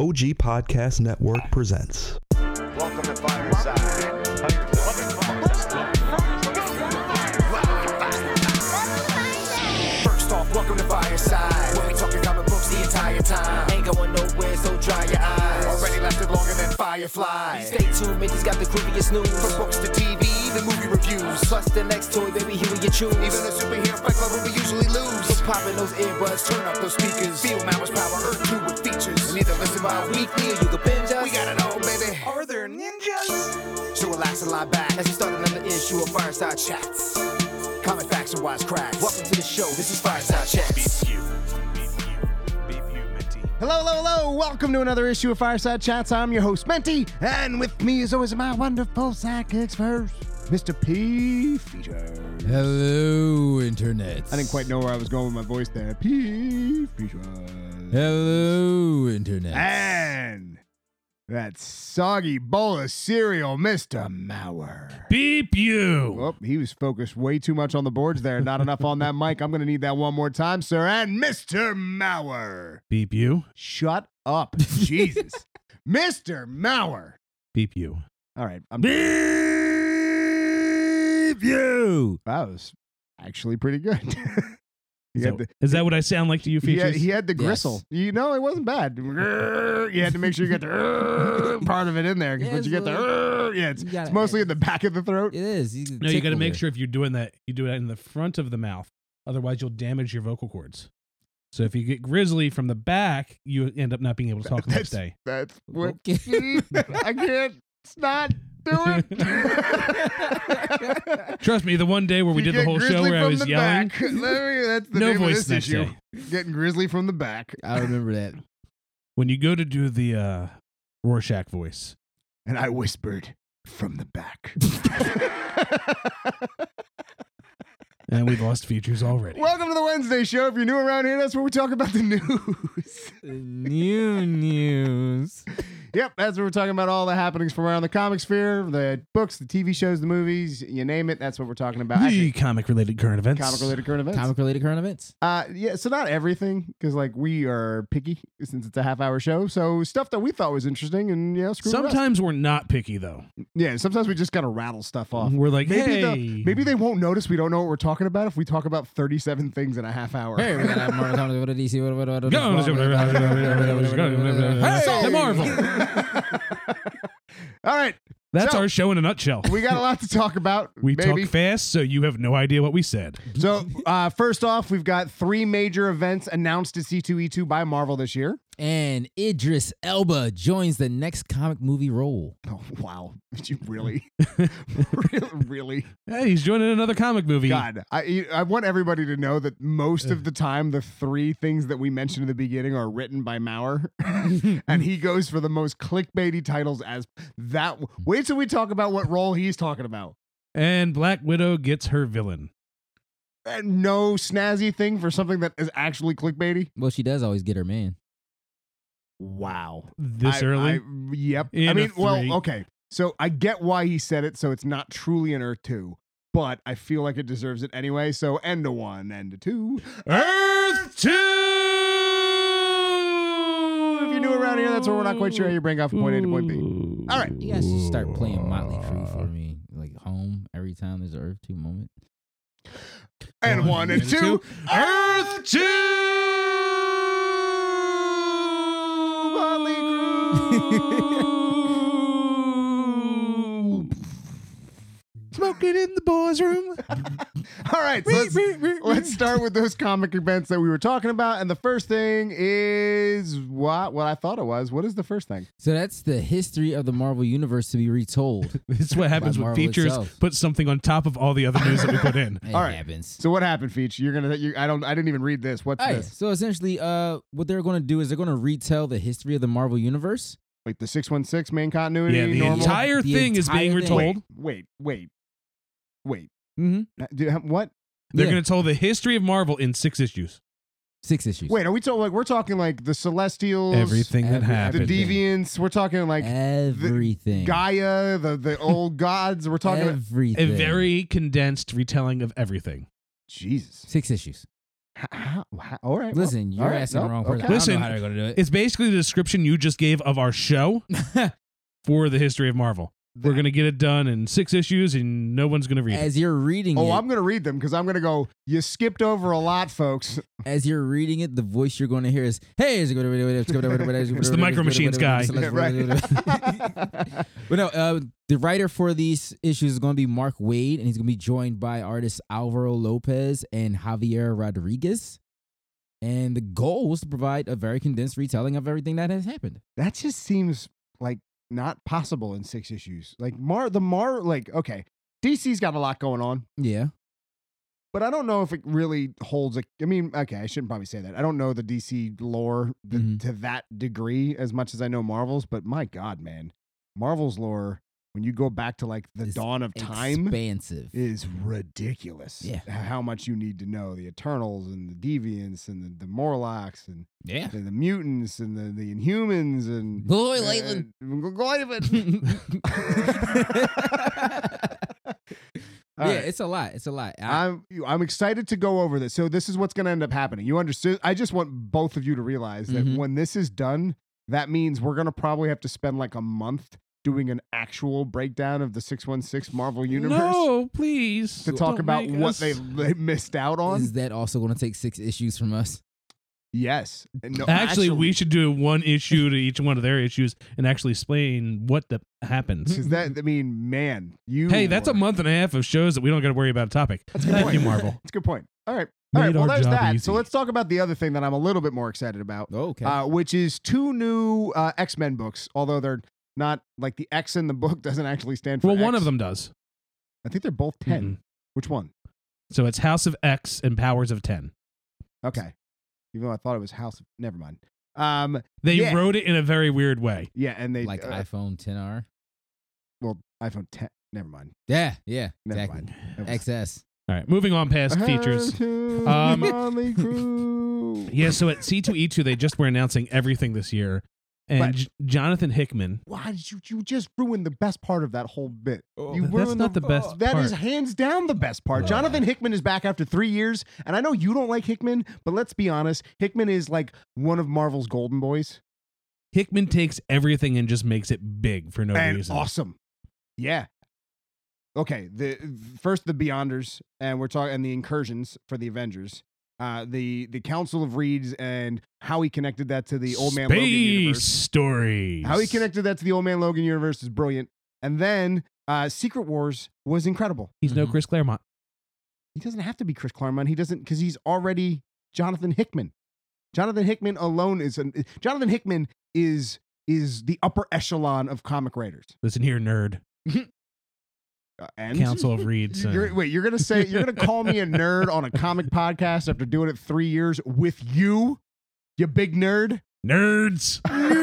OG Podcast Network presents. Welcome to Fireside. First off, welcome to Fireside. Where we talking comic books the entire time. Ain't going nowhere, so dry your eyes. Already lasted longer than Firefly. Stay tuned, Minty's got the creepiest news. From books to TV, the movie reviews. Plus the next toy, baby, here we you choose. Even a superhero fight club where we usually lose. So pop in those earbuds, turn up those speakers. Feel Mama's power, Earth 2 with features. And either listen bi-weekly or you can binge us. We got it all, baby. Are there ninjas? So relax and lie back as we start another issue of Fireside Chats. Comic facts and wise cracks. Welcome to the show. This is Fireside Chats. Hello. Welcome to another issue of Fireside Chats. I'm your host, Menti, and with me as always my wonderful sidekicks first, Mr. P. Features. Hello, Internet. I didn't quite know where I was going with my voice there. P. Features. Hello, Internet. And that soggy bowl of cereal, Mr. Mauer. Beep you. Oh, he was focused way too much on the boards there. Not enough on that mic. I'm going to need that one more time, sir. And Mr. Mauer. Beep you. Shut up. Jesus. Mr. Mauer. Beep you. All right. Beep you. That was actually pretty good. Is that what I sound like to you, Features? He had the Yes. gristle. You know, it wasn't bad. You had to make sure you get the part of it in there. Because Yeah, once you it's get a the, it's gotta- mostly in the back of the throat. It is. No, you got to make sure if you're doing that, you do it in the front of the mouth. Otherwise, you'll damage your vocal cords. So if you get grizzly from the back, you end up not being able to talk the next day. That's what Okay. I can't. It's not do it. Trust me, the one day where we You did the get whole show grizzly where I from was the yelling, back. That's the no name voice of this next issue. day. Getting grizzly from the back. I remember that. When you go to do the Rorschach voice, And I whispered from the back. and we lost Features already. Welcome to the Wednesday show. If you're new around here, that's where we talk about the news. New news. Yep, that's where we're talking about all the happenings from around the comic sphere, the books, the TV shows, the movies, you name it. That's what we're talking about. The Actually, comic-related current events. comic-related current events. Comic-related current events. Yeah, so not everything, because like we are picky since it's a half-hour show. So stuff that we thought was interesting, and screw the rest. Sometimes we're not picky, though. Yeah, sometimes we just gotta rattle stuff off. We're like, Maybe hey. they won't notice we don't know what we're talking about if we talk about 37 things in a half hour. Hey, we got more time to go to DC. Hey, Marvel. All right, That's So- our show in a nutshell. we got a lot to talk about. We maybe. talk fast, so you have no idea what we said. So, first off, we've got 3 major events announced at C2E2 by Marvel this year. And Idris Elba joins the next comic movie role. Oh, wow. Did you really? really? Hey, he's joining another comic movie. God, I want everybody to know that most of the time, the 3 things that we mentioned in the beginning are written by Mauer. And he goes for the most clickbaity titles as that. Wait till we talk about what role he's talking about. And Black Widow gets her villain. And no snazzy thing for something that is actually clickbaity. Well, she does always get her man. Wow. This early? Yep. In I mean, a well, 3. okay. So I get why he said it, so it's not truly an Earth 2, but I feel like it deserves it anyway. So end to 1, end to 2. Earth 2! If you're new around here, that's where we're not quite sure how your brain got from point A to point B. All right. You guys should start playing Motley Crue for me. Like home every time there's an Earth 2 moment. And 1 and 2. Earth 2! Motley Crue. Smoking in the boys' room. All right, so let's start with those comic events that we were talking about. And the first thing is what I thought it was. What is the first thing? So that's the history of the Marvel Universe to be retold. This is what happens By when Marvel Features itself. put something on top of all the other news that we put in. It All right. happens. So what happened, Feach? I didn't even read this. What's All right, this? so essentially, what they're going to do is they're going to retell the history of the Marvel Universe. Like the 616 main continuity? Yeah, the normal? entire The thing is being entire thing. retold. Wait. Mm-hmm. What? They're Yeah. going to tell the history of Marvel in 6 issues. 6 issues. Wait, are we we're talking like the Celestials, Everything that Every- the happened. Deviants? We're talking like Everything. Gaia, the old gods. We're talking A Everything. very condensed retelling of everything. Jesus. 6 issues. All right. Listen, well, you're all right, asking the no, wrong person. okay. I don't Listen, know how they're going to do it. It's basically the description you just gave of our show for the history of Marvel. We're going to get it done in 6 issues and no one's going to read it. As you're reading Oh, it, I'm going to read them because I'm going to go, you skipped over a lot, folks. as you're reading it, the voice you're going to hear is, "Hey, it's the Micro Machines guy. Yeah, right. But no, the writer for these issues is going to be Mark Waid, and he's going to be joined by artists Alvaro Lopez and Javier Rodriguez. And the goal was to provide a very condensed retelling of everything that has happened. That just seems like not possible in 6 issues. Like okay, DC's got a lot going on, Yeah. but I don't know if it really holds I mean, okay, I shouldn't probably say that. I don't know the DC lore to that degree as much as I know Marvel's, but my God, man, Marvel's lore, when you go back to like the It's dawn of time, Expansive. is ridiculous. Yeah. How much you need to know the Eternals and the Deviants and the Morlocks and Yeah. the mutants and the Inhumans and Boy, Layland. All Yeah, right. it's a lot. It's a lot. I'm excited to go over this. So this is what's going to end up happening. You understood? I just want both of you to realize that Mhm. when this is done, that means we're going to probably have to spend like a month doing an actual breakdown of the 616 Marvel universe No, please. to talk Don't about make what us- they missed out on. Is that also going to take 6 issues from us? Yes. And no, Actually, we should do 1 issue to each one of their issues and actually explain what happens. Because that, I mean, man, you. Hey, that's a month and a half of shows that we don't got to worry about a topic. That's a good Thank point. you, Marvel. That's a good point. All right. Made All right. Well, our there's job that. easy. So let's talk about the other thing that I'm a little bit more excited about, Okay. which is 2 new X-Men books, although they're not like the X in the book doesn't actually stand for Well, one X. of them does. I think they're both 10. Mhm. Which one? So it's House of X and Powers of 10. Okay. Even though I thought it was House of... Never mind. They Yeah. wrote it in a very weird way. Yeah, and they... Like iPhone 10R? well, iPhone 10... Never mind. Yeah. Never Exactly. mind. That was- XS. All right, moving on past features. Motley Crue. Yeah, so at C2E2, they just were announcing everything this year. And But- Jonathan Hickman. Why did you just ruin the best part of that whole bit? You That's ruined not the best That part. is hands down the best part. Jonathan Hickman is back after 3 years, and I know you don't like Hickman, but let's be honest, Hickman is like one of Marvel's golden boys. Hickman takes everything and just makes it big for no And reason. awesome. Yeah. Okay, the Beyonders, and we're talking and the incursions for the Avengers. The Council of Reeds and how he connected that to the Old Man Logan universe. Stories. How he connected that to the Old Man Logan universe is brilliant. And then Secret Wars was incredible. He's no Chris Claremont. He doesn't have to be Chris Claremont. He doesn't because he's already Jonathan Hickman. Jonathan Hickman alone is Jonathan Hickman is the upper echelon of comic writers. Listen here, nerd. And Council of Reeds. You're gonna call me a nerd on a comic podcast after doing it 3 years with you big nerd. Nerds.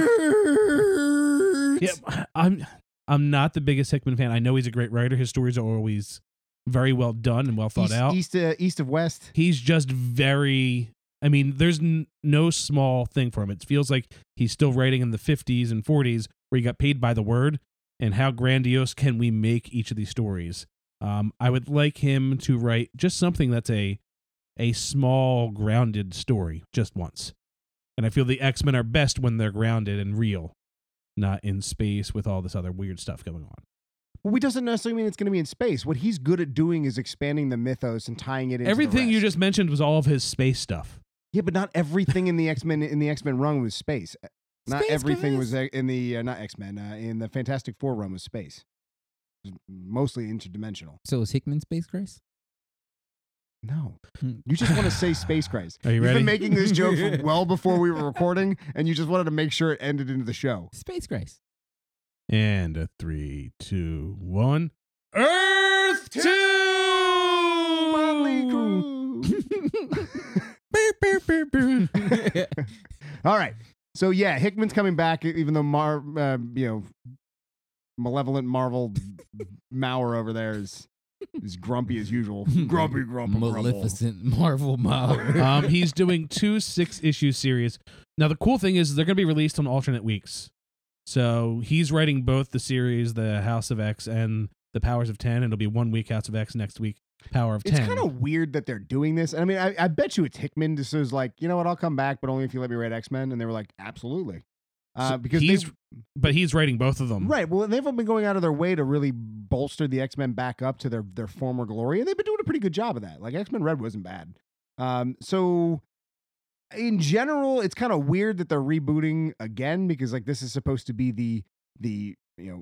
Yeah, I'm not the biggest Hickman fan. I know he's a great writer. His stories are always very well done and well thought out. East of West. He's just very. I mean, there's no small thing for him. It feels like he's still writing in the 50s and 40s where he got paid by the word. And how grandiose can we make each of these stories? I would like him to write just something that's a small, grounded story just once. And I feel the X-Men are best when they're grounded and real, not in space with all this other weird stuff going on. Well, it doesn't necessarily mean it's going to be in space. What he's good at doing is expanding the mythos and tying it into Everything the you rest. just mentioned was all of his space stuff. Yeah, but not everything in the X-Men run was space. Not Space everything guys. was in the not X-Men in the Fantastic Four run was space. It was mostly interdimensional. So is Hickman Space Grace? No, Hmm. you just want to say space Christ. Are you You've ready? been making this joke from well before we were recording, and you just wanted to make sure it ended into the show. Space Grace. And a 3, 2, 1. Earth 2! Motley Crue. All right. So yeah, Hickman's coming back, even though malevolent Marvel Mauer over there is grumpy as usual. Grumpy. Maleficent Marvel Mauer. He's doing 2 6-issue series. Now, the cool thing is they're going to be released on alternate weeks. So he's writing both the series, the House of X and the Powers of 10. It'll be 1 week House of X, next week power of 10. It's kind of weird that they're doing this. I mean, I bet you it's Hickman just was like, you know what, I'll come back, but only if you let me write X-Men. And they were like, absolutely. So Because but he's writing both of them. right. Well, they've been going out of their way to really bolster the X-Men back up to their former glory. And they've been doing a pretty good job of that. Like X-Men Red wasn't bad. So in general, it's kind of weird that they're rebooting again, because like this is supposed to be the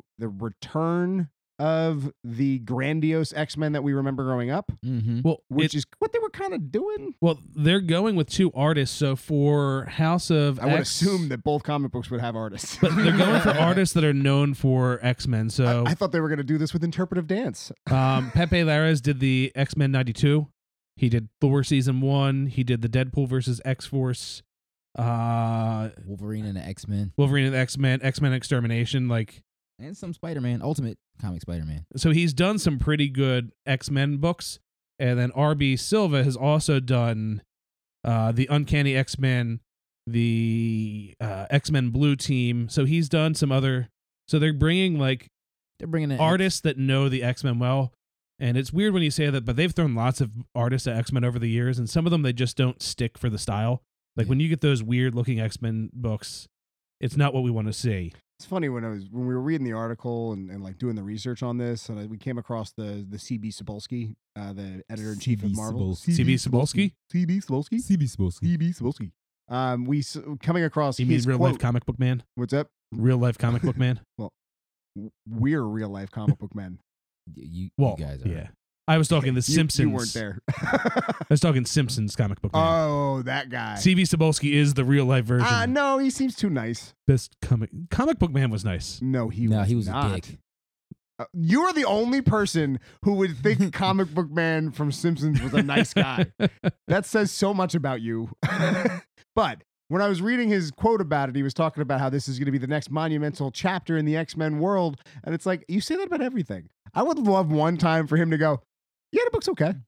return of the grandiose X-Men that we remember growing up, Mm-hmm. Well, which is what they were kind of doing. well, they're going with 2 artists. So for House of I would X, assume that both comic books would have artists. but they're going for artists that are known for X-Men. So I thought they were going to do this with interpretive dance. Pepe Larraz did the X-Men 92. He did Thor season 1. He did the Deadpool versus X-Force. Wolverine and the X-Men. Wolverine and the X-Men, X-Men Extermination. Like, And some Spider-Man, Ultimate Comic Spider-Man. so he's done some pretty good X-Men books. And then RB Silva has also done the Uncanny X-Men, the X-Men Blue Team. So he's done some other. So they're bringing like They're bringing in artists that know the X-Men well. And it's weird when you say that, but they've thrown lots of artists at X-Men over the years, and some of them they just don't stick for the style. Like Yeah. when you get those weird looking X-Men books, it's not what we want to see. It's funny when we were reading the article and like doing the research on this, and we came across the CB Cebulski, the editor in chief of CB Marvel. Cebulski. CB Cebulski? CB Cebulski. CB Cebulski. Coming across You mean his real quote. life comic book man? What's up? Real life comic book man? We're real life comic book men. You Well, guys are. yeah. I was talking the Simpsons. You weren't there. I was talking Simpsons comic book man. Oh, that guy. CB Cebulski is the real life version. No, he seems too nice. Best comic book man was nice. No, he was not. a dick. You are the only person who would think comic book man from Simpsons was a nice guy. That says so much about you. But when I was reading his quote about it, he was talking about how this is going to be the next monumental chapter in the X-Men world. And it's like, you say that about everything. I would love one time for him to go, yeah, the book's okay.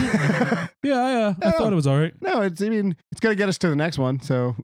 Yeah, I thought it was all right. No, it's going to get us to the next one. So,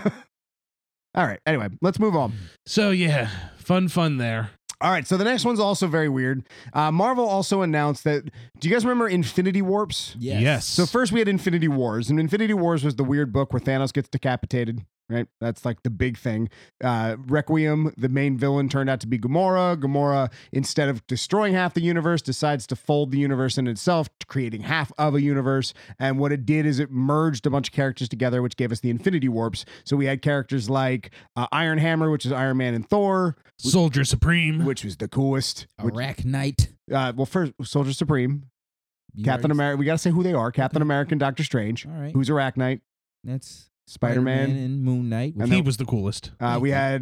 all right. Anyway, let's move on. So yeah, fun there. All right, so the next one's also very weird. Marvel also announced that. Do you guys remember Infinity Warps? Yes. So first we had Infinity Wars, and Infinity Wars was the weird book where Thanos gets decapitated. Right, that's like the big thing. Requiem, the main villain, turned out to be Gamora. Gamora, instead of destroying half the universe, decides to fold the universe in itself, creating half of a universe. And what it did is it merged a bunch of characters together, which gave us the Infinity Warps. So we had characters like Iron Hammer, which is Iron Man and Thor, Soldier Supreme. which was the coolest. Arachnite. Well, first, Soldier Supreme, You Captain already- America. We got to say who they are. Captain America and Doctor Strange. All right. Who's Arachnite? That's Spider-Man. and Moon Knight. And He then- was the coolest. We had,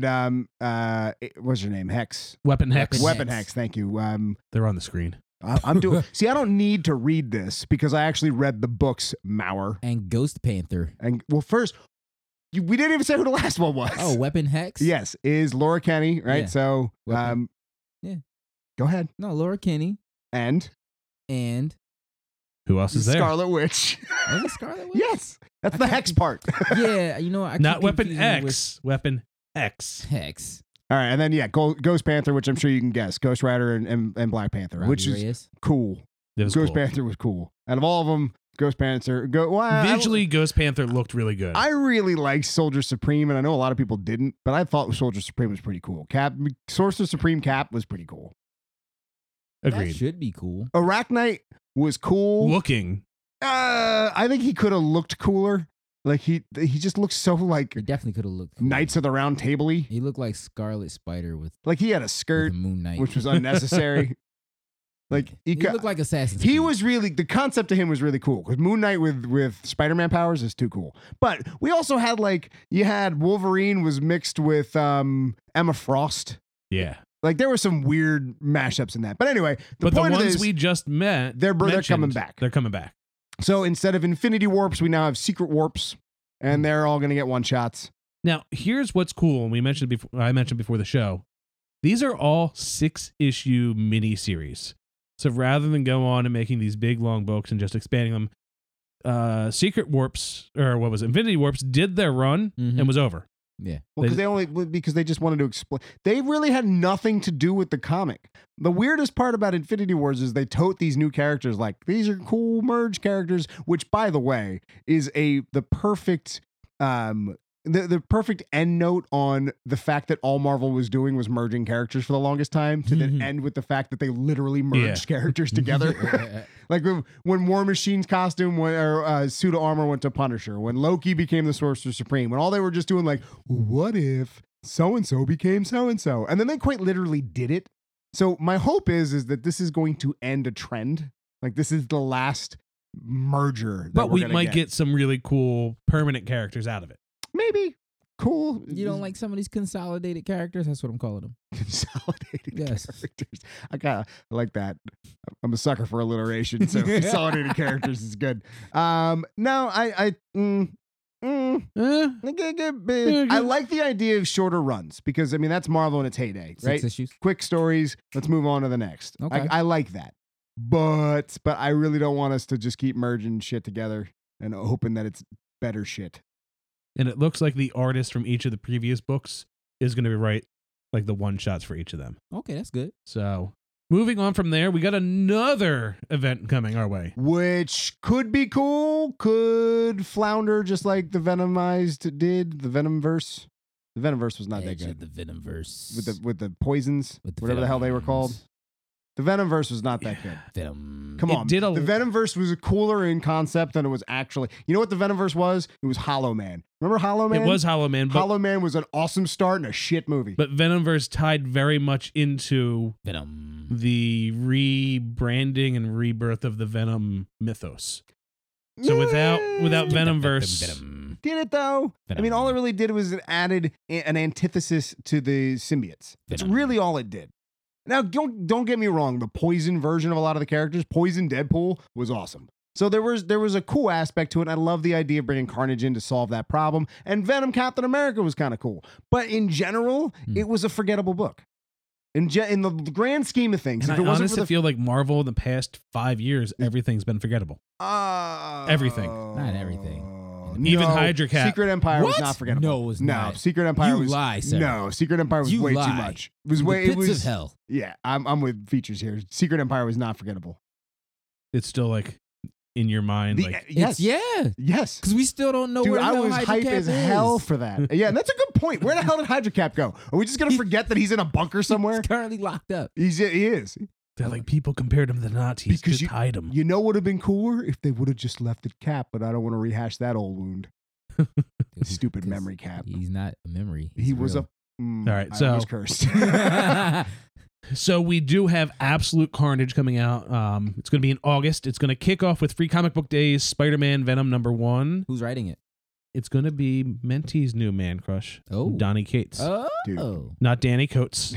what's her name? Hex. Weapon Hex. Weapon Hex. Thank you. They're on the screen. I'm doing. See, I don't need to read this because I actually read the books, Mauer. and Ghost Panther. And well, first, we didn't even say who the last one was. Oh, Weapon Hex? yes, is Laura Kenny, right? Yeah. So, Weapon. Yeah. Go ahead. No, Laura Kinney And and Who else is there? Scarlet Witch. was it Scarlet Witch? Yes, that's I the can't Hex keep- part. Yeah, you know I keep Not Weapon confusing it with X. Weapon X. Hex. All right, and then Ghost Panther, which I'm sure you can guess, Ghost Rider and Black Panther, Robbie which is Reyes. cool. It was Ghost cool. Panther was cool. Out of all of them, Ghost Panther. Visually, Ghost Panther looked really good. I really liked Soldier Supreme, and I know a lot of people didn't, but I thought Soldier Supreme was pretty cool. Sorcerer Supreme Cap was pretty cool. That Agreed. should be cool. Arachnite was cool. Looking. I think he could have looked cooler. Like he just looks so like He definitely could have looked cool. Knights of the Round Table-y. He looked like Scarlet Spider with Like he had a with skirt, the Moon Knight. which was unnecessary. Like he could- looked like Assassin's He Creed. was really, the concept to him was really cool because Moon Knight with Spider-Man powers is too cool. But we also had you had Wolverine was mixed with Emma Frost. Yeah. Like there were some weird mashups in that. But anyway, But the point of ones this, we just met, they're coming mentioned, back. They're coming back. So instead of Infinity Warps, we now have Secret Warps, and they're all going to get one shots. Now, here's what's cool. And I mentioned before the show. These are all 6-issue miniseries. So rather than go on and making these big long books and just expanding them, Secret Warps, or what was it, Infinity Warps, did their run Mhm. and was over. Yeah. Well, because they just wanted to explain. They really had nothing to do with the comic. The weirdest part about Infinity Wars is they tote these new characters like these are cool merge characters, which by the way is the perfect the perfect end note on the fact that all Marvel was doing was merging characters for the longest time to then end with the fact that they literally merged characters together. Like when War Machine's costume or suit of armor went to Punisher, when Loki became the Sorcerer Supreme, when all they were just doing like, what if so-and-so became so-and-so? And then they quite literally did it. So my hope is that this is going to end a trend. Like this is the last merger. But we might get some really cool permanent characters out of it. Maybe. Cool. You don't like some of these consolidated characters? That's what I'm calling them. Consolidated Yes. characters. I like that. I'm a sucker for alliteration, so consolidated characters is good. No, I like the idea of shorter runs because I mean that's Marvel in its heyday, right? 6 issues. Quick stories. Let's move on to the next. Okay. I like that, but I really don't want us to just keep merging shit together and hoping that it's better shit. And it looks like the artist from each of the previous books is going to write like the one shots for each of them. Okay, that's good. So moving on from there, we got another event coming our way. Which could be cool, could flounder just like the Venomized did, the Venomverse. The Venomverse was not that good. The Venomverse. With the poisons, With the whatever the hell they were called. Venoms. The Venomverse was not that good. Venom. Come on. It did The Venomverse was cooler in concept than it was actually. You know what the Venomverse was? It was Hollow Man. Remember Hollow Man? It was Hollow Man, but, Hollow Man was an awesome start and a shit movie. but Venomverse tied very much into Venom. the rebranding and rebirth of the Venom mythos. So without Venomverse, Venom. Did it though? I mean, all it really did was it added an antithesis to the symbiotes. That's Venom. really all it did. Now, don't get me wrong. The Poison version of a lot of the characters, Poison Deadpool, was awesome. So there was a cool aspect to it. And I love the idea of bringing Carnage in to solve that problem. And Venom Captain America was kind of cool. But in general, it was a forgettable book. In the grand scheme of things, and if it I wasn't honestly for the feel like Marvel in the past 5 years, everything's been forgettable. Everything. Not everything. Even Hydra Cap. Secret Empire was What? not forgettable. No, it was not. Secret Empire You was lie, sir. No, Secret Empire was You way too lie. much. It was The way. pits It was of hell. Yeah, I'm with features here. Secret Empire was not forgettable. It's still like in your mind. Yes, Yeah. yes. Because we still don't know Dude, where the I hell was Hydra hype Cap as is. hell for that. Yeah, and that's a good point. Where the hell did Hydra Cap go? Are we just gonna forget that he's in a bunker somewhere? He's currently locked up. He is. They're like, people compared him to the Nazis. Because Just hide him. You know what would have been cooler if they would have just left it Cap, but I don't want to rehash that old wound. Stupid 'Cause memory Cap. He's not a memory. He was a. All right, I so- was cursed. So we do have Absolute Carnage coming out. It's going to be in August. It's going to kick off with Free Comic Book Days, Spider-Man Venom #1. Who's writing it? It's going to be Menti's new man crush, Oh. Donnie Cates. Dude. Not Danny Coates.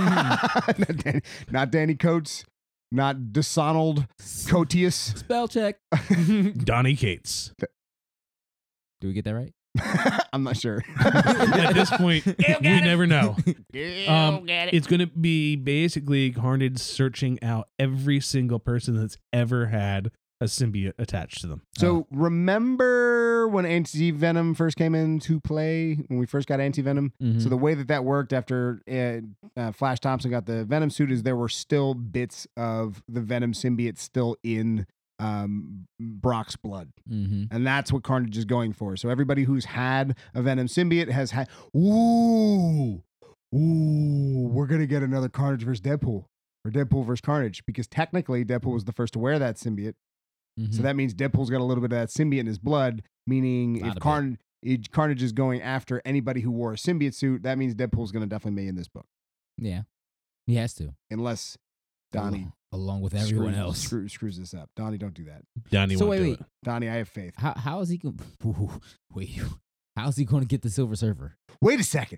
not Danny Coates. Not Desonald Cotius. Spell check. Donnie Cates. Do we get that right? I'm not sure. At this point, we never know. It's going to be basically Carnage searching out every single person that's ever had a symbiote attached to them. So remember when Anti-Venom first came into play, when we first got Anti-Venom? Mhm. So the way that worked after Flash Thompson got the Venom suit is there were still bits of the Venom symbiote still in Brock's blood. Mm-hmm. And that's what Carnage is going for. So everybody who's had a Venom symbiote has had... Ooh, we're going to get another Carnage versus Deadpool. Or Deadpool versus Carnage. Because technically, Deadpool was the first to wear that symbiote. So that means Deadpool's got a little bit of that symbiote in his blood, meaning if Carnage is going after anybody who wore a symbiote suit, that means Deadpool's going to definitely be in this book. Yeah. He has to. Unless Donnie Along with everyone else. screws this up. Donnie, don't do that. Donnie So won't do wait. it. Donnie, I have faith. How is he going wait. How's he going to get the Silver Surfer? Wait a second.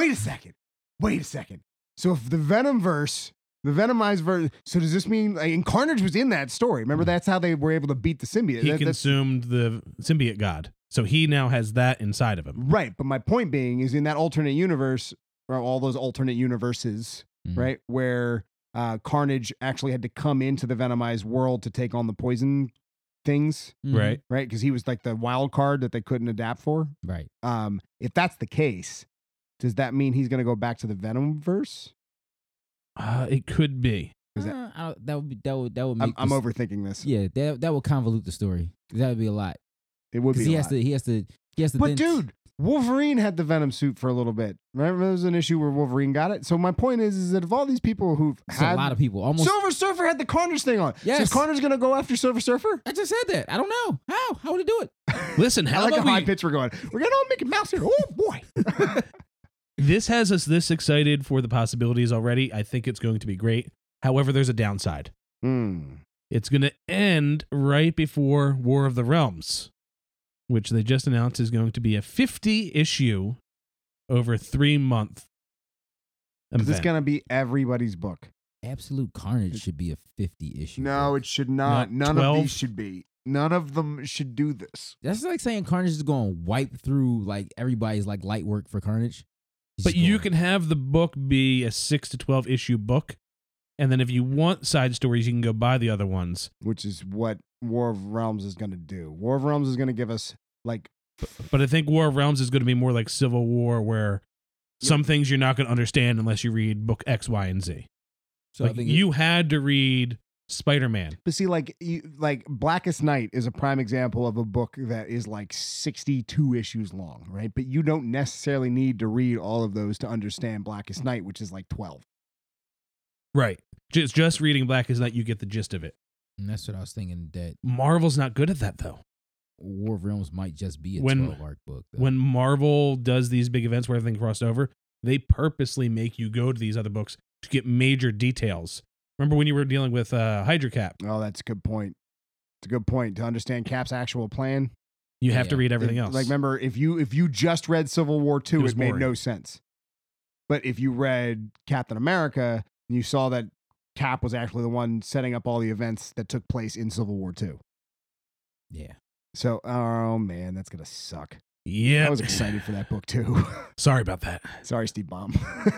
So if the Venomverse, the Venomized version, so does this mean, and Carnage was in that story. Remember, that's how they were able to beat the symbiote. He That's consumed the symbiote god. So he now has that inside of him. right. But my point being is in that alternate universe, or all those alternate universes, right, where Carnage actually had to come into the Venomized world to take on the poison things, Right. right? Because he was like the wild card that they couldn't adapt for. Right. If that's the case, Does that mean he's going to go back to the Venom verse? It could be. Is that would make. I'm overthinking this. Yeah, that would convolute the story. That would be a lot. It would be. He has to. But dude, Wolverine had the Venom suit for a little bit. Remember, there was an issue where Wolverine got it. So my point is that of all these people who've it's had a lot of people. Almost. Silver Surfer had the Carnage thing on. Yes. So is Carnage gonna go after Silver Surfer? I just said that. I don't know how. How would he do it? Listen, I how like about how high we, pitch we're going. We're gonna all make a mouse here. Oh boy. this has us this excited for the possibilities already. I think it's going to be great. However, there's a downside. It's going to end right before War of the Realms, which they just announced is going to be a 50 issue over 3-month Is this event. gonna be everybody's book? Absolute Carnage should be a 50 issue. No, it should not. Not None 12? of these should be. None of them should do this. That's like saying Carnage is going to wipe through like everybody's like light work for Carnage. He's But just you going- can have the book be a 6 to 12 issue book. And then if you want side stories, you can go buy the other ones. Which is what War of Realms is going to do. War of Realms is going to give us like But I think War of Realms is going to be more like Civil War, where some things you're not going to understand unless you read book X, Y, and Z. So I Like think you had to read Spider-Man. But see, like Blackest Night is a prime example of a book that is like 62 issues long, right? But you don't necessarily need to read all of those to understand Blackest Night, which is like 12. Right. Just reading Blackest Night, you get the gist of it. And that's what I was thinking, that Marvel's not good at that, though. War of Realms might just be a When- 12 arc book. Though. When Marvel does these big events where everything crossed over, they purposely make you go to these other books to get major details. Remember when you were dealing with Hydra Cap? Oh, that's a good point. It's a good point. To understand Cap's actual plan, You have to Yeah. read everything else. Like, remember, if you just read Civil War II, It was it made boring. no sense. But if you read Captain America, you saw that Cap was actually the one setting up all the events that took place in Civil War II. yeah. So, oh man, that's gonna suck. Yeah. I was excited for that book too. Sorry about that. Sorry, Steve Baum.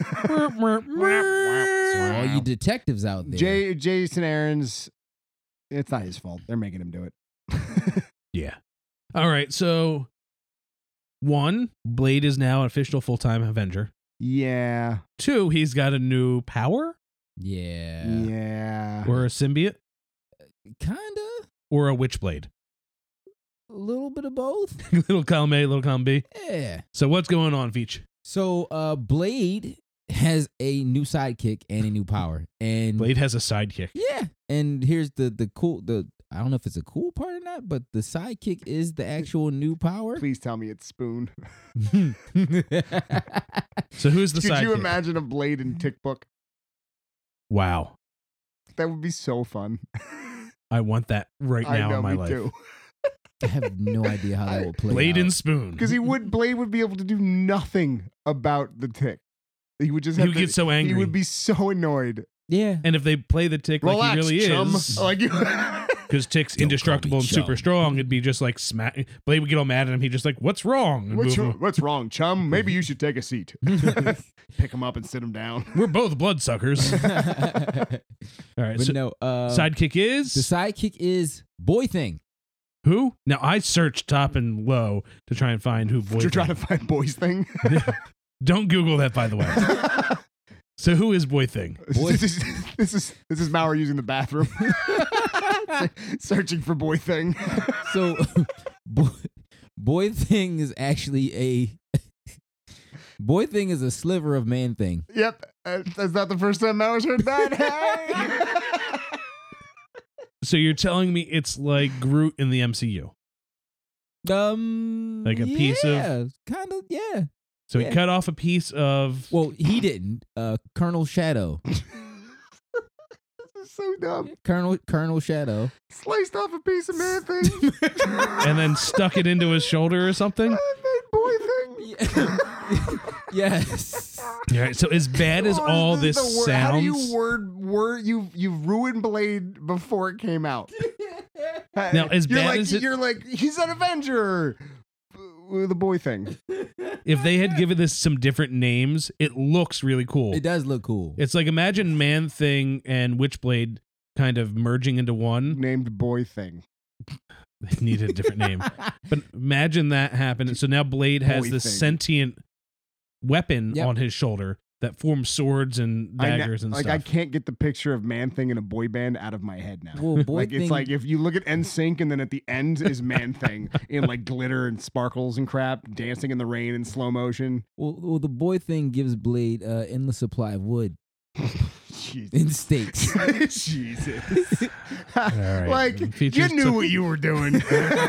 So all you detectives out there. Jason Aaron's, it's not his fault. They're making him do it. Yeah. All right. So, 1, Blade is now an official full-time Avenger. Yeah. 2, he's got a new power Yeah. Yeah. or a symbiote Kinda. or a Witchblade. A little bit of both. Little column A, little column B. Yeah. So what's going on, Feach? So Blade has a new sidekick and a new power. And Blade has a sidekick. yeah. And here's the cool I don't know if it's a cool part or not, but the sidekick is the actual new power. Please tell me it's Spoon. So who's the Could sidekick? you imagine a Blade and Tick book? Wow. That would be so fun. I want that right I now know, in my me life. too. I have no idea how that will play Blade out. and Spoon. Because Blade would be able to do nothing about the Tick. He would just He have would to, get so angry. He would be so annoyed. Yeah. And if they play the Tick like Relax, he really chum. is, Like you. because Tick's Don't indestructible call and me super chum. strong, it'd be just like smack. Blade would get all mad at him. He'd just like, "What's wrong?" And move him. What's wrong, chum? Maybe you should take a seat. Pick him up and sit him down. We're both bloodsuckers. All right. But So no, sidekick is the sidekick is Boy Thing. who? Now I searched top and low to try and find who. Boy You're Thing- trying to find Boy's thing. Don't Google that, by the way. So who is Boy Thing? Boy- this is Maurer using the bathroom, searching for Boy thing. So Boy Thing is actually a Boy Thing is a sliver of Man Thing. Yep, that's not the first time Maurer's heard that. Hey. So you're telling me it's like Groot in the MCU? Like a piece of- kind of, yeah. So Yeah. he cut off a piece of. Well, he didn't. Colonel Shadow. This is so dumb. Colonel Shadow. Sliced off a piece of man thing. And then stuck it into his shoulder or something. And made Boy thing. Yes. All right. So as bad as Oh, all is this the word- sounds, How do you word you've ruined Blade before it came out. Now, as you're bad like, as it- you're like, he's an Avenger. The Boy thing. if they had given this some different names, it looks really cool. It does look cool. It's like imagine Man Thing and Witchblade kind of merging into one. Named Boy thing. They needed a different name. But imagine that happened. So now Blade has Boy this thing. sentient weapon Yep. on his shoulder that forms swords and daggers and like stuff. I can't get the picture of Man Thing in a boy band out of my head now. Well, boy like thing, it's like if you look at NSYNC and then at the end is Man Thing in like glitter and sparkles and crap, dancing in the rain in slow motion. well, the boy thing gives Blade endless supply of wood Jesus. in stakes. Jesus. right. Like you Features knew took- what you were doing.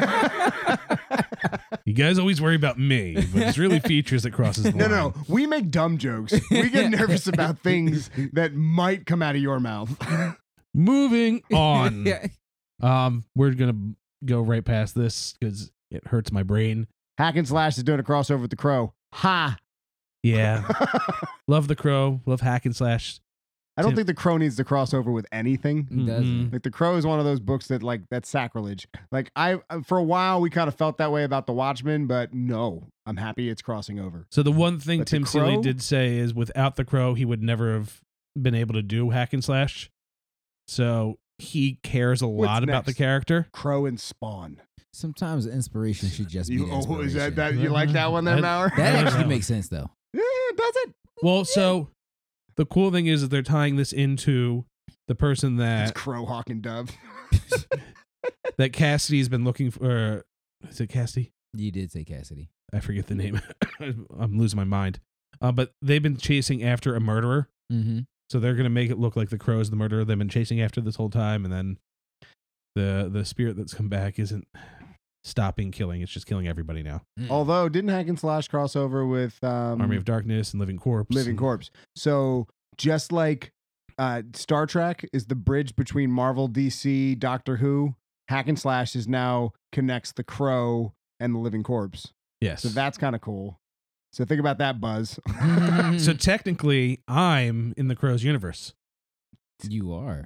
You guys always worry about me, but it's really features that crosses the line. No. We make dumb jokes. We get nervous about things that might come out of your mouth. Moving on. Yeah. We're gonna go right past this because it hurts my brain. Hack and Slash is doing a crossover with The Crow. Ha! Yeah, love the Crow. Love Hack and Slash. I don't think The Crow needs to crossover with anything. It doesn't. Like The Crow is one of those books that like that's sacrilege. Like I for a while we kind of felt that way about The Watchmen, but no, I'm happy it's crossing over. So the one thing But the Tim Seeley Crow? did say is without the Crow, he would never have been able to do Hack and Slash. So he cares a What's lot about the next? character. Crow and Spawn. Sometimes inspiration should just be You, the oh, is inspiration. that you like that one there, That- Maurer? That Yeah. actually makes sense though. Yeah, does it? Well, so the cool thing is that they're tying this into the person It's that Crow, Hawk, and Dove. that Cassidy's been looking for. Is it Cassidy? You did say Cassidy. I forget the name. I'm losing my mind. But they've been chasing after a murderer. Mm-hmm. So they're going to make it look like the Crow is the murderer they've been chasing after this whole time. And then the spirit that's come back isn't stopping killing. It's just killing everybody now. Although, didn't Hack and Slash crossover with Army of Darkness and Living Corpse. Living Corpse? So just like Star Trek is the bridge between Marvel, DC, Doctor Who, Hack and Slash is now connects the Crow and the Living Corpse. Yes. So that's kind of cool. So think about that, Buzz. So technically, I'm in the Crow's universe. You are.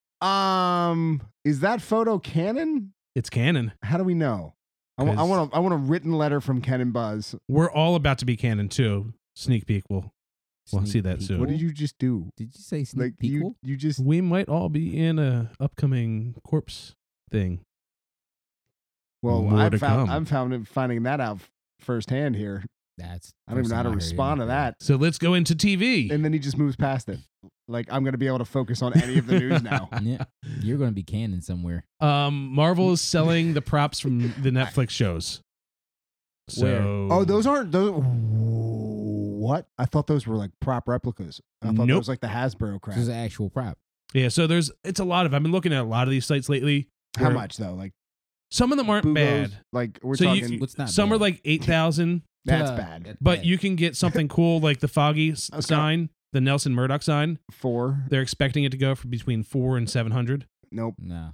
Is that photo canon? It's canon. How do we know? I 'Cause- want a written letter from Ken and Buzz. We're all about to be canon too. Sneak peek. We'll Sneak see that peek. soon. What did you just do? Did you say sneak Like peek? you just We might all be in a upcoming corpse thing. well, More to come. I'm finding that out firsthand here. That's. I don't even know how to first time respond to heard that. So let's go into TV. And then he just moves past it. Like I'm gonna be able to focus on any of the news now. it. Yeah, you're going to be canon somewhere. Marvel is selling the props from the Netflix shows. So Oh, those aren't those. What? I thought those were like prop replicas. I thought that Nope. was like the Hasbro crap. This is an actual prop. yeah. So it's a lot of. I've been looking at a lot of these sites lately. How where much though? Like Some of them aren't Bugos? bad. Like we're So you- talking. What's not Some bad? are like 8,000, That's Uh, bad. that's but bad. you can get something cool like the Foggy Okay. sign, the Nelson Murdoch sign. 4. They're expecting it to go for between 400 and 700. Nope. No.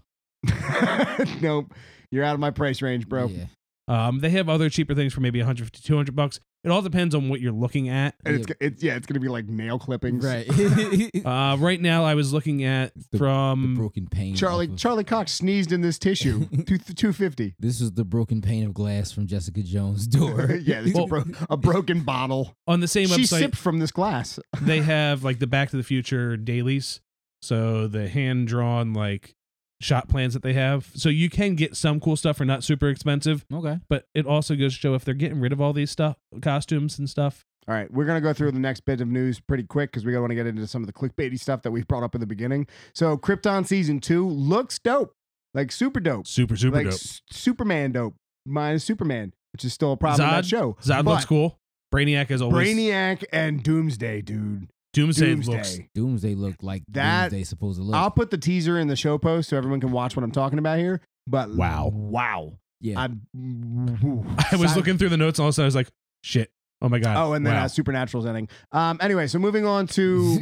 Nope. You're out of my price range, bro. Yeah. They have other cheaper things for maybe 100 to 200 bucks. It all depends on what you're looking at. And it's gonna be like nail clippings. Right. Right now, I was looking at The from broken pane. Charlie off of- Charlie Cox sneezed in this tissue. 250. This is the broken pane of glass from Jessica Jones' door. Yeah, it's a broken bottle. on the same She website. sipped from this glass. They have like the Back to the Future dailies, so the hand drawn like shot plans that they have. So you can get some cool stuff for not super expensive, Okay. but it also goes to show if they're getting rid of all these stuff, costumes and stuff. All right, we're gonna go through the next bit of news pretty quick because we want to get into some of the clickbaity stuff that we brought up in the beginning. So Krypton season 2 looks dope, like super dope, Super like dope. Superman dope, minus Superman, which is still a problem in that show. Zod But looks cool. Brainiac as always. Brainiac and Doomsday, dude. Doomsday Doomsday. looks. Doomsday looked like That- Doomsday supposed to look. I'll put the teaser in the show post so everyone can watch what I'm talking about here. But wow. yeah. I was looking through the notes and all of a sudden I was like, shit. Oh my God. Oh, and then wow. Supernatural's ending. Anyway, so moving on to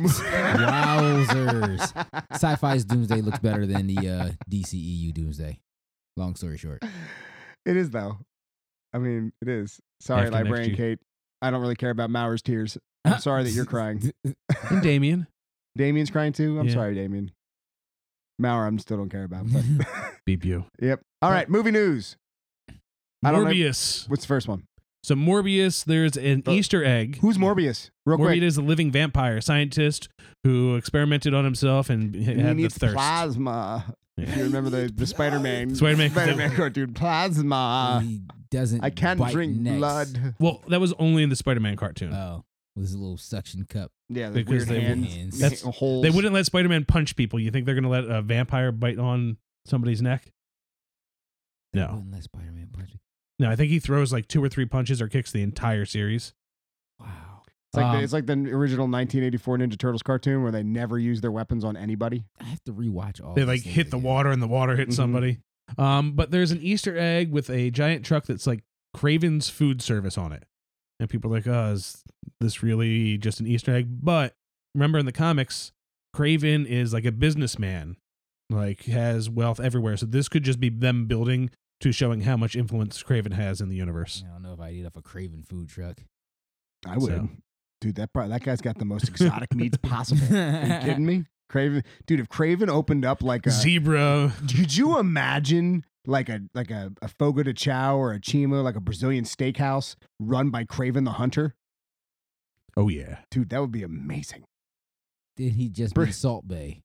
Wowzers. Sci-fi's Doomsday looks better than the DCEU Doomsday. Long story short. It is though. I mean, it is. Sorry, After next Librarian year. Kate. I don't really care about Maurer's tears. I'm sorry that you're crying. And Damien. Damien's crying too. I'm Yeah. sorry, Damien. Maurer, I still don't care about. But Beep you. yep. All right, movie news. I don't know- Morbius. What's the first one? So Morbius, there's an Easter egg. Who's Morbius? Real Morbius quick. is a living vampire scientist who experimented on himself and He had the needs thirst. plasma. If you Yeah. remember the Spider-Man Spider-Man. cartoon, plasma. he doesn't I can't bite drink necks. blood. Well, that was only in the Spider-Man cartoon. Oh. with his little suction cup. Yeah, the Because weird they hands, wouldn't- That's- holes. They wouldn't let Spider-Man punch people. You think they're gonna let a vampire bite on somebody's neck? They No. wouldn't let Spider-Man punch you. No, I think he throws like 2 or 3 punches or kicks the entire series. Wow. It's like the original 1984 Ninja Turtles cartoon where they never use their weapons on anybody. I have to rewatch all. They these like things hit the again. water and the water hit Mhm. somebody. But there's an Easter egg with a giant truck that's like Craven's food service on it. And people are like, oh, is this really just an Easter egg? But remember in the comics, Craven is like a businessman, like has wealth everywhere. So this could just be them building to showing how much influence Craven has in the universe. I don't know if I'd eat off a Craven food truck. I would. So- Dude, that guy's got the most exotic meats possible. Are you kidding me? Craven, dude, if Craven opened up like a Zebra. could you imagine like a Fogo de Chao or a Chima, like a Brazilian steakhouse run by Craven the Hunter? Oh, yeah. Dude, that would be amazing. Did he just Br- be Salt Bay?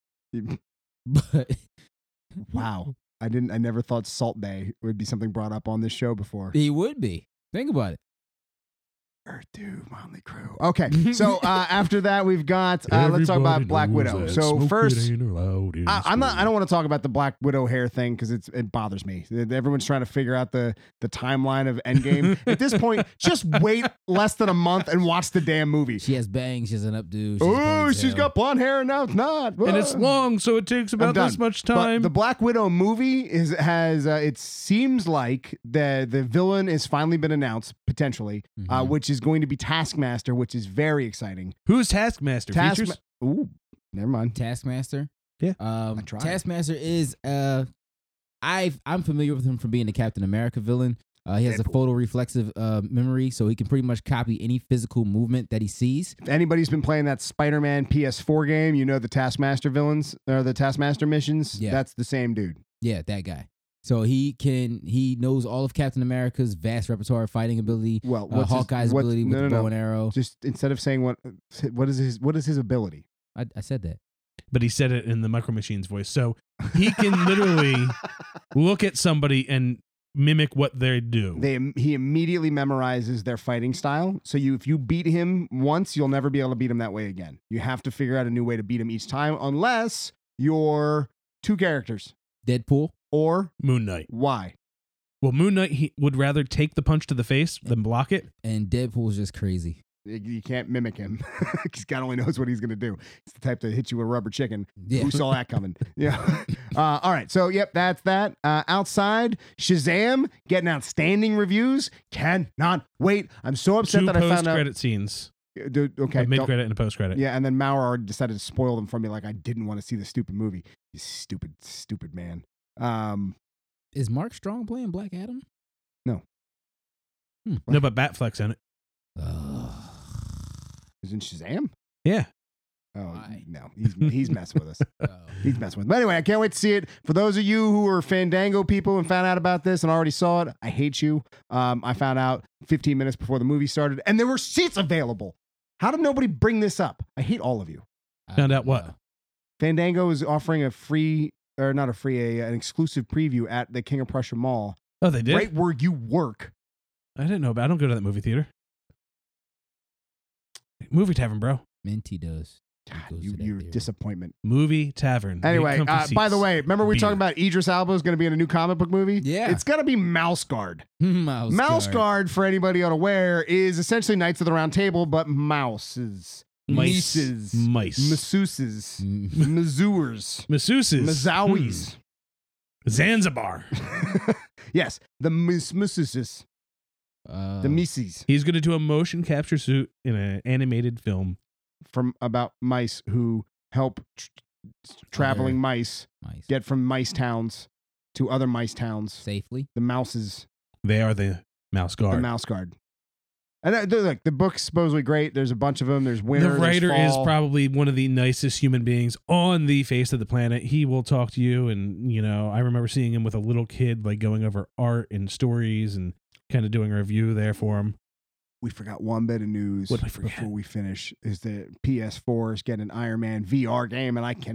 But Wow. I never thought Salt Bay would be something brought up on this show before. he would be. Think about it. Earth 2, Motley Crue. Okay, so after that we've got let's talk about Black Widow. So first, I don't want to talk about the Black Widow hair thing because it bothers me. Everyone's trying to figure out the timeline of Endgame. At this point, just wait less than a month and watch the damn movie. She has bangs. She has an updo. Oh, she's got blonde hair and now it's not. And it's long, so it takes about I'm this done. much But time. the Black Widow movie has it seems like the villain has finally been announced potentially, Mhm. which is going to be Taskmaster, which is very exciting. Who's Taskmaster? Features? Ooh, never mind. Taskmaster. Yeah. I tried. Taskmaster is I'm familiar with him from being the Captain America villain. He has a photoreflexive memory, so he can pretty much copy any physical movement that he sees. If anybody's been playing that Spider-Man PS4 game, you know the Taskmaster villains or the Taskmaster missions. Yeah. That's the same dude. Yeah, that guy. So he knows all of Captain America's vast repertoire of fighting ability. Well, Hawkeye's ability with the bow and arrow. Just instead of saying what is his ability? I said that. But he said it in the Micro Machines voice. So he can literally look at somebody and mimic what they do. He immediately memorizes their fighting style. So if you beat him once, you'll never be able to beat him that way again. You have to figure out a new way to beat him each time, unless you're 2 characters. Deadpool. Or Moon Knight. why? Well, Moon Knight, he would rather take the punch to the face than block it. And Deadpool's just crazy. You can't mimic him because God only knows what he's going to do. He's the type to hit you with a rubber chicken. Yeah. Who saw that coming? Yeah. All right. So, yep, that's that. Outside, Shazam getting outstanding reviews. Cannot wait. I'm so upset 2 that I found out. post-credit scenes. Dude, okay. A mid-credit and a post-credit. Yeah, and then Maurer already decided to spoil them for me like I didn't want to see the stupid movie. You stupid, stupid man. Is Mark Strong playing Black Adam? No, but Batfleck's in it. Is in Shazam? Yeah. Oh, Why? no. He's messing with us. Oh. He's messing with. But anyway, I can't wait to see it. For those of you who are Fandango people and found out about this and already saw it, I hate you. I found out 15 minutes before the movie started, and there were seats available. How did nobody bring this up? I hate all of you. I Found don't out what? know. Fandango is offering an exclusive preview at the King of Prussia Mall, Oh, they did? right where you work. I didn't know about I don't go to that movie theater. Movie Tavern, bro. Minty does. He God, goes to that you're theater. disappointment. Movie Tavern. Big Anyway, comfy by the seats. way, remember we were Beer. talking about Idris Elba is going to be in a new comic book movie? Yeah. It's going to be Mouse Guard. Mouse Mouse Guard. Guard, for anybody unaware, is essentially Knights of the Round Table, but mouses. Mice. Mices. Mice. Masseuses. Mm. Mazours. Masseuses. Mazowis. Zanzibar. Yes, the masseuses. The Mises. He's going to do a motion capture suit in an animated film. From about mice who help traveling mice Mice. get from mice towns to other mice towns. Safely. The mouses. They are the Mouse Guard. The Mouse Guard. And look, the book's supposedly great. There's a bunch of them. There's winter. The writer there's is fall. probably one of the nicest human beings on the face of the planet. He will talk to you, and I remember seeing him with a little kid, like going over art and stories and kind of doing a review there for him. We forgot one bit of news What did I forget? before we finish is that PS4 is getting an Iron Man VR game, and I cannot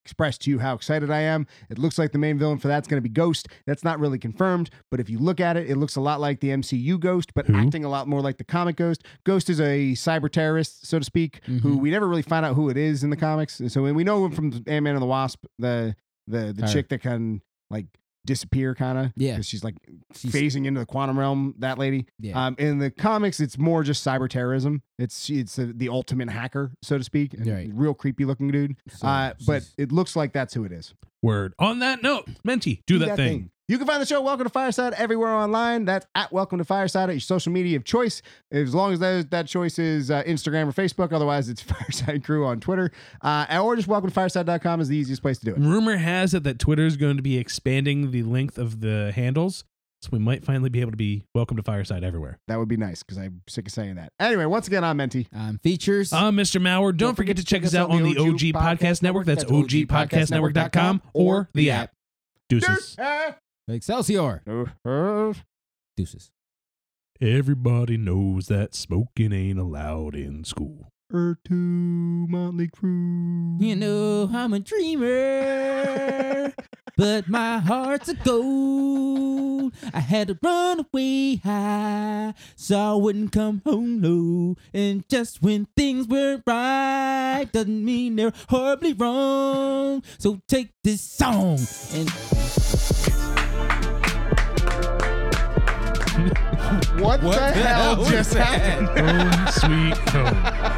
express to you how excited I am. It looks like the main villain for that's going to be Ghost. That's not really confirmed, but if you look at it, it looks a lot like the MCU Ghost, but acting a lot more like the comic Ghost. Ghost is a cyber terrorist, so to speak, who we never really find out who it is in the comics. And so we know him from Ant-Man and the Wasp, the chick that can like disappear kind of. Yeah. 'Cause she's phasing into the quantum realm, that lady. Yeah. In the comics, it's more just cyber terrorism. It's the ultimate hacker, so to speak. And Right. Real creepy looking dude. So But she's- it looks like that's who it is. Word. On that note, Menti, do that thing. You can find the show Welcome to Fireside everywhere online. That's at Welcome to Fireside at your social media of choice. As long as that choice is Instagram or Facebook. Otherwise, it's Fireside Crew on Twitter. Or just welcome to fireside.com is the easiest place to do it. Rumor has it that Twitter is going to be expanding the length of the handles, so we might finally be able to be welcome to Fireside everywhere. That would be nice because I'm sick of saying that. Anyway, once again, I'm Menti. Features. I'm Mr. Mauer. Don't forget to check us out on the OG Podcast Network. That's ogpodcastnetwork.com or the app. Deuces. Excelsior. Deuces. Everybody knows that smoking ain't allowed in school. To Motley Crue. You know I'm a dreamer, but my heart's a gold. I had to run away high, so I wouldn't come home low. And just when things were right, doesn't mean they're horribly wrong. So take this song and What the hell was just that? happened? Home sweet home.